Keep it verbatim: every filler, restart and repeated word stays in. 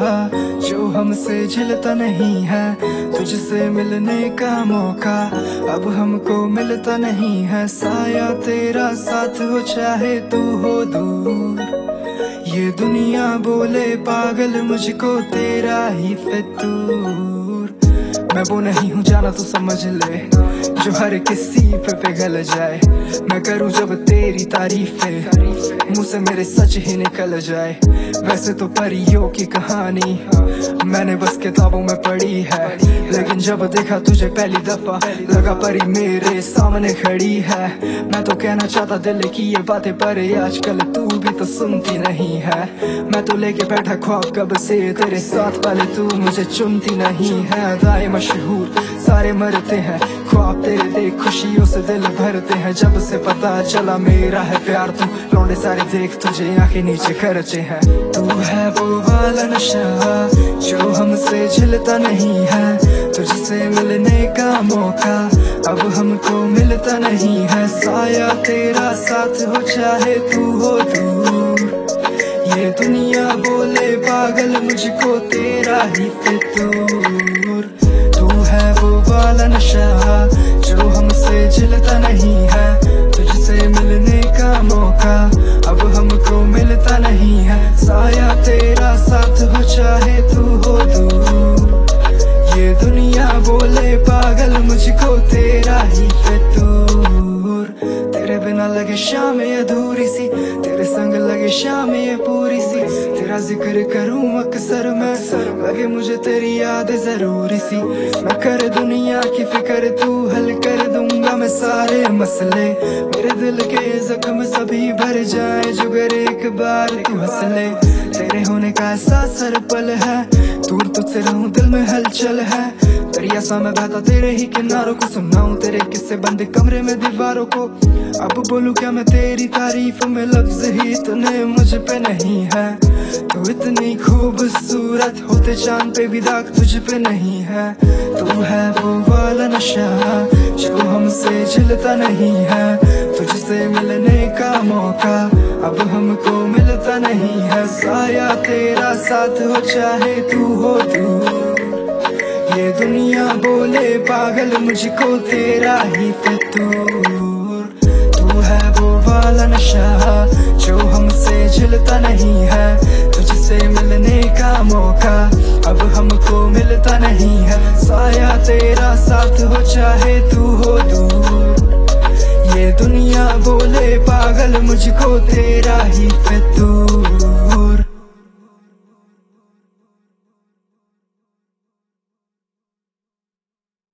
जो हमसे झिलता नहीं है, तुझसे मिलने का मौका अब हमको मिलता नहीं है। साया तेरा साथ हो चाहे तू हो दूर, ये दुनिया बोले पागल मुझको तेरा ही फितूर। मैं वो नहीं हूँ जाना तू समझ ले, जो हर किसी पे पिघल जाए। मैं करूँ जब तेरी तारीफें, मुँह से मेरे सच ही निकल जाए। वैसे तो परियों की कहानी मैंने बस किताबों में पढ़ी है, लेकिन जब देखा तुझे पहली दफा लगा परी मेरे सामने खड़ी है। मैं तो कहना चाहता दिल की ये बातें, पर आजकल तू भी तो सुनती नहीं है। मैं तो लेके बैठा ख्वाब कब से तेरे साथ वाले, तू मुझे चुनती नहीं है। अदाएं मशहूर सारे मरते हैं, ख्वाब तेरे देख खुशियों से दिल भरते हैं। जब से पता चला मेरा है प्यार तू, लौंडे सारे देख तुझे आंखें नीचे करते हैं। तू है वो वाला नशा जो हमसे झिलता नहीं है, तुझसे मिलने का मौका अब हमको मिलता नहीं है। साया तेरा साथ हो चाहे तू हो दूर, ये दुनिया बोले पागल मुझको तेरा ही फितूर। तू है वो वाला नशा जो हमसे झिलता नहीं है, तुझसे मिलने का मौका अब हमको मिलता नहीं है। साया तेरा साथ हो चाहे तू हो दूर, ये दुनिया बोले पागल मुझको तेरा ही फितूर। तेरे बिना लगे शाम अधूरी सी, तेरे संग लगे शाम ये पूरी सी। तेरा जिक्र करूं अक्सर मैं, लगे मुझे तेरी याद जरूरी सी। मैं कर दुनिया की फिक्र तू हल कर दूंगा मैं सारे मसले। मेरे दिल के जख्म सभी भर जाए जुगर एक बार तू हंस ले। तेरे होने का एहसास हर पल है, दूर तुझसे रहूं दिल में हलचल है। दरिया सा मैं बहता तेरे ही किनारों को, सुनाऊं तेरे किस्से बंद कमरे में दीवारों को। अब बोलूं क्या मैं तेरी तारीफ में, लफ्ज ही इतने मुझ पे नहीं है। तू इतनी खूबसूरत होते चांद पे भी दाग तुझ पे नहीं है। तू है वो वाला नशा जो हमसे झिलता नहीं है, तुझसे मिलने का मौका अब हमको मिलता नहीं है। साया तेरा साथ हो चाहे तू हो दूर, ये दुनिया बोले पागल मुझको तेरा ही फितूर। तू है वो वाला नशा जो हमसे झिलता नहीं है, तुझसे मिलने का मौका अब हमको मिलता नहीं है। साया तेरा साथ हो चाहे तू हो दूर, ये दुनिया बोले पागल मुझको तेरा ही फितूर।